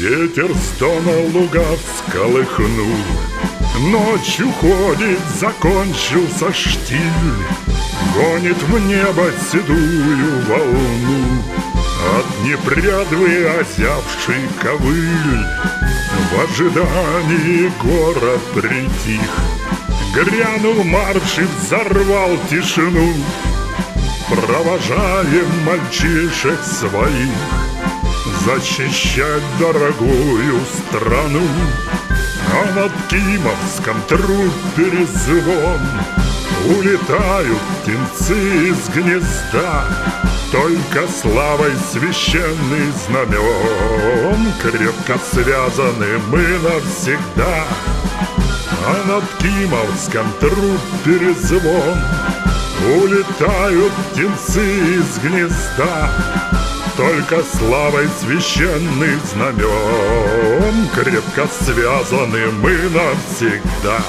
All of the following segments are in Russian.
Ветер стона луга всколыхнул. Ночь уходит, закончился штиль. Гонит в небо седую волну. От непрядвы озявший ковыль. В ожидании город притих. Грянул марш и взорвал тишину. Провожаем мальчишек своих защищать дорогую страну. А над Кимовском трубе звон. Улетают птенцы из гнезда. Только славой священный знамен крепко связаны мы навсегда. А над Кимовском трубе звон. Улетают птенцы из гнезда. Только славой священный знамен крепко связаны мы навсегда.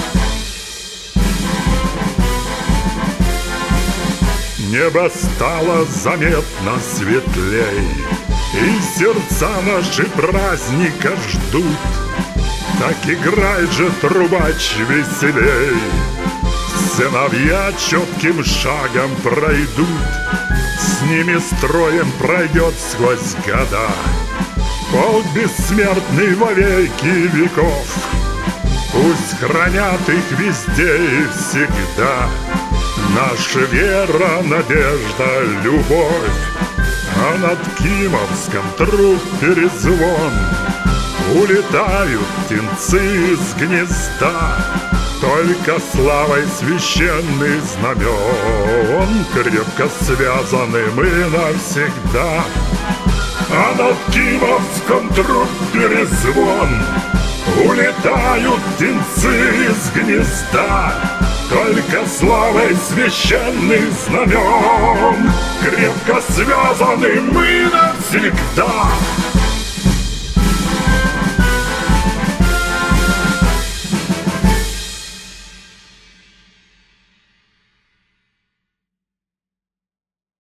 Небо стало заметно светлей, и сердца наши праздника ждут. Так играет же трубач веселей. Сыновья четким шагом пройдут. С ними строем пройдет сквозь года полк бессмертный во веки веков. Пусть хранят их везде и всегда наша вера, надежда, любовь. А над Кимовском трубе звон. Улетают птенцы из гнезда. Только славой священный знамен крепко связаны мы навсегда. А над Кимовском трубе звон. Улетают птенцы из гнезда. Только славой священный знамен крепко связаны мы навсегда.